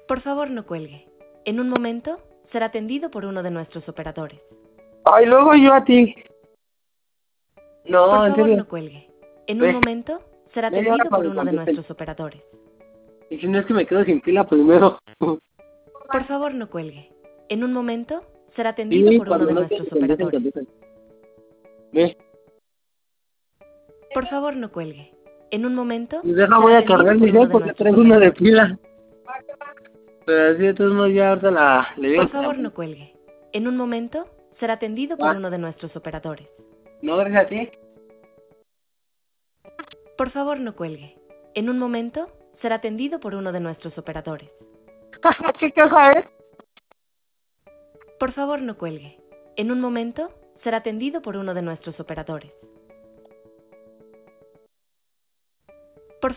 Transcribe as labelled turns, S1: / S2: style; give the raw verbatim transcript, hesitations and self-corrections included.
S1: Por favor, no cuelgue. En un momento será atendido por uno de nuestros operadores.
S2: Ay, luego yo a ti. No,
S1: Por
S2: en
S1: favor,
S2: serio.
S1: no cuelgue. En un
S2: Ve,
S1: momento será
S2: media hora
S1: atendido
S2: para
S1: por
S2: que
S1: uno de
S2: contesten.
S1: nuestros operadores.
S2: Y si no es que me quedo sin pila primero.
S1: Por favor, no cuelgue. En un momento será atendido
S2: Sí,
S1: por uno
S2: cuando
S1: de
S2: no quiero
S1: nuestros
S2: que contesten,
S1: operadores.
S2: contesten. Ve,
S1: Por favor, no cuelgue. En un momento
S2: y deja, voy
S1: será
S2: a cargar
S1: atendido
S2: mi
S1: por uno
S2: cel
S1: de
S2: porque
S1: nuestros
S2: traigo uno de
S1: operadores.
S2: pila. Pero así de todos modos ya ahorita la... le digo
S1: Por
S2: que la...
S1: favor, no cuelgue. En un momento será atendido por
S2: Ah,
S1: uno de nuestros operadores.
S2: no, gracias a ti.
S1: Por favor, no cuelgue. En un momento será atendido por uno de nuestros operadores.
S2: ¿Qué caja es?
S1: Por favor, no cuelgue. En un momento será atendido por uno de nuestros operadores.